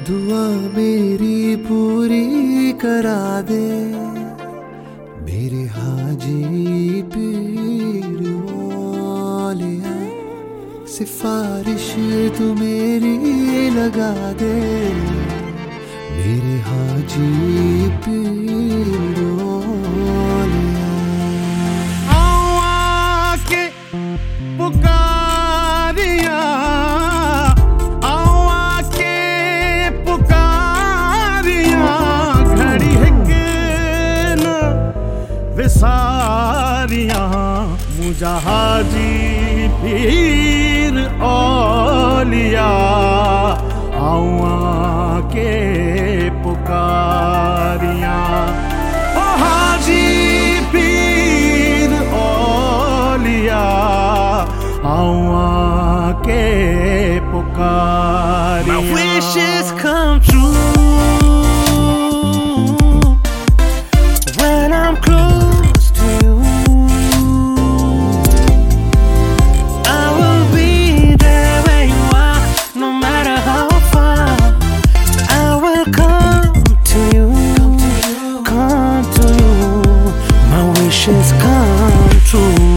दुआ मेरी पूरी करा दे मेरे हाजी पीर वालिया। सिफारिश तू मेरी लगा दे मेरे हाजी पीर वालिया। आके पुकारिया विसारियां मुझा हाजी पीर औलिया। आऊँ के पुकारियां ओ हाजी पीर औलिया। आऊँ के पुकारियां। My wishes come true when I'm close to you. I will be there where you are, no matter how far. I will come to you, come to you. My wishes come true.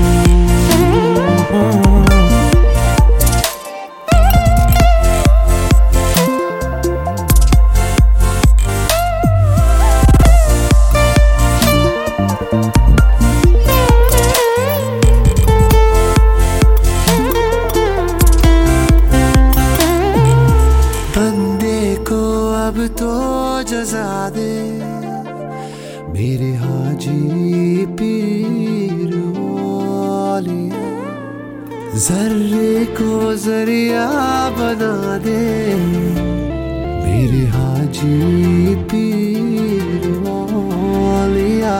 अब तो जज़ा दे मेरे हाजी पीर वालिया। ज़र्रे को ज़रिया बना दे मेरे हाजी पीर वालिया।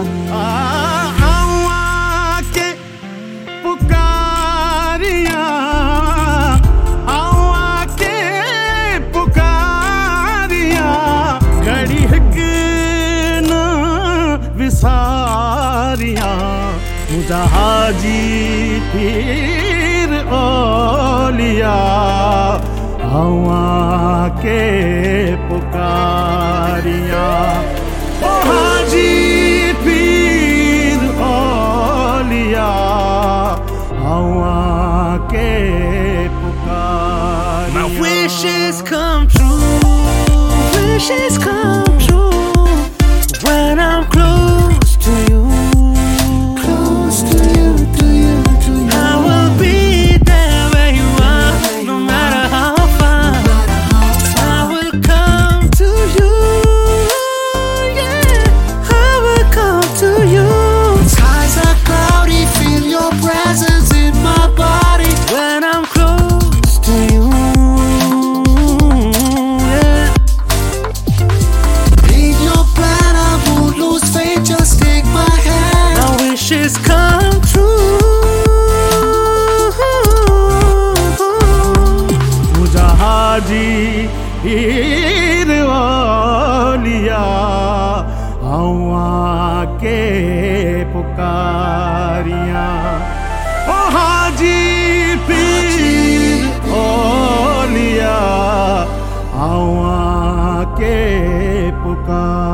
के पुकारिया विसारियां मुझा हाजी पीर औलिया। आऊँ के पुकारियां ओ हाजी पीर औलिया। आऊँ के पुकारियां। My wishes come true, wishes come true when I'm close to you, close to you, to you, to you. I will be there where you are, no matter how far. I will come to you, yeah. I will come to you. Skies are cloudy, feel your presence in my body when I'm close to you. Wishes come true. मुझा हाजी पीर औलिया। आऊँ के पुकारियां ओ हाजी पीर औलिया। आऊँ के पुकार।